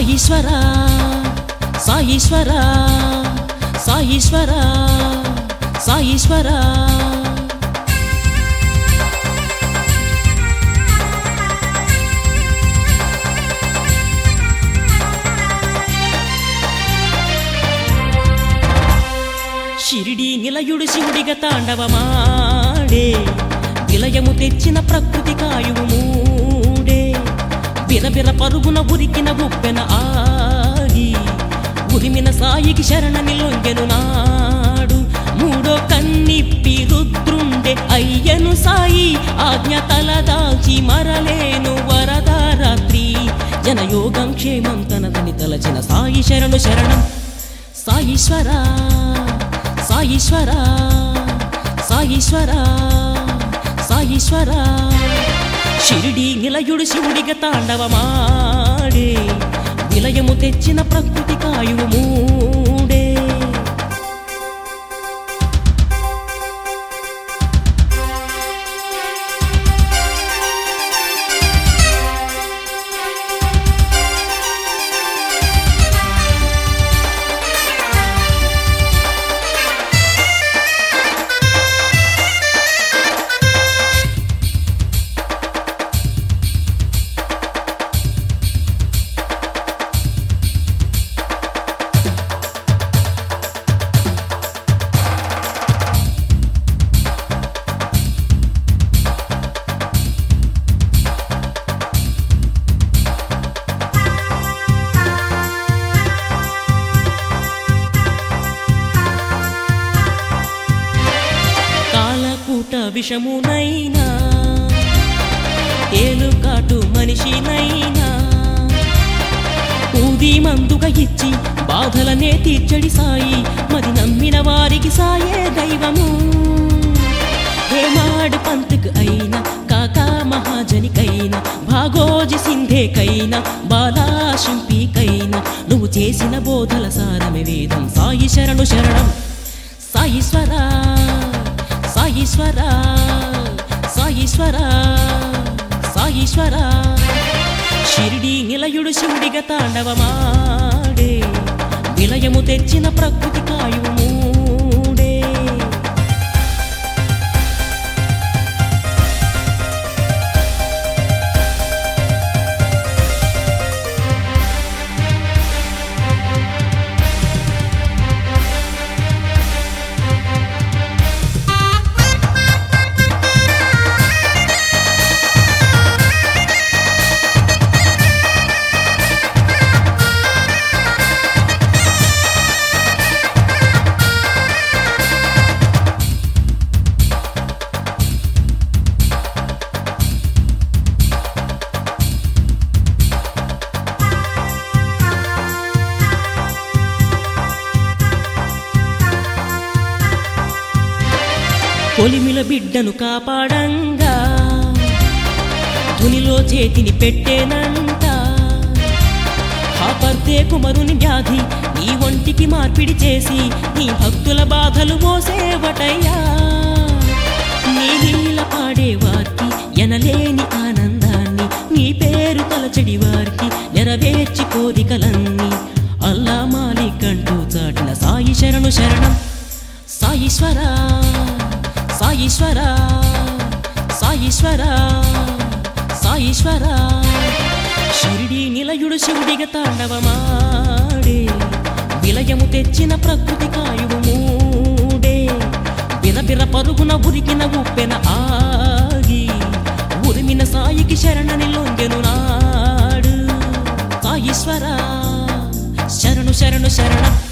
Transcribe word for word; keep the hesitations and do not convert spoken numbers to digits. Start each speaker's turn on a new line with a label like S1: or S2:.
S1: సాయీశ్వరా సాయీశ్వరా సాయీశ్వరా సాయీశ్వరా షిరిడి నిలయుడు శివుడిగా తాండవమాడే విలయము తెచ్చిన ప్రకృతి కాయువు మూడే బిరబిర పరుగున ఉరికిన ఉప్పెన ఆగి ఉరిమిన సాయికి శరణని లొంగెను నాడు మూడో కన్నిప్పి రుద్రుండే అయ్యను సాయి ఆజ్ఞ తలదాల్చి మరలేను వరదారాత్రి జనయోగం క్షేమం తనదని తలచిన సాయి శరణు శరణం సాయీశ్వరా సాయీశ్వరా సాయీశ్వరా సాయీశ్వరా షిరిడి నిలయుడు శివుడిగా తాండవమాడే విలయము తెచ్చిన ప్రకృతి కాయువు మూడే విషమునైనా తేలుకాటు మనిషినైనా ఊది మందుగా ఇచ్చి బాధలనే తీర్చడి సాయి మరి నమ్మిన వారికి సాయే దైవము హేమాడు పంతుకు అయినా కాకా మహాజనికైనా భాగోజి సింధేకైనా బాలా శింపికైనా నువ్వు చేసిన బోధల సారమే వేదం సాయి శరణు శరణం సాయీశ్వరా సాయీశ్వరా సాయీశ్వరా సాయీశ్వరా షిరిడి నిలయుడు శివుడిగా తాండవమాడే విలయము తెచ్చిన ప్రకృతి కాయువు మూడే కొలిమిల బిడ్డను కాపాడంగా ధునిలో చేతిని పెట్టేనంట కాపర్తే కుమరుని వ్యాధి నీ ఒంటికి మార్పిడి చేసి నీ భక్తుల బాధలు మోసేవటయ్యా నీ లీల పాడేవారికి ఎనలేని ఆనందాన్ని నీ పేరు తలచడి వారికి నెరవేర్చి కోరికలన్నీ అల్లా మాలికంటూ చాటిన సాయి శరణు శరణం సాయీశ్వరా సాయీశ్వరా సాయీశ్వరా సాయీశ్వరా షిరిడి నిలయుడు శివుడిగా తాండవమాడే విలయము తెచ్చిన ప్రకృతి కాయువు మూడే బిరబిర పరుగున ఉరికిన ఉప్పెన ఆగి ఉరిమిన సాయికి శరణని లొంగెను నాడు సాయీశ్వరా శరణు శరణు శరణం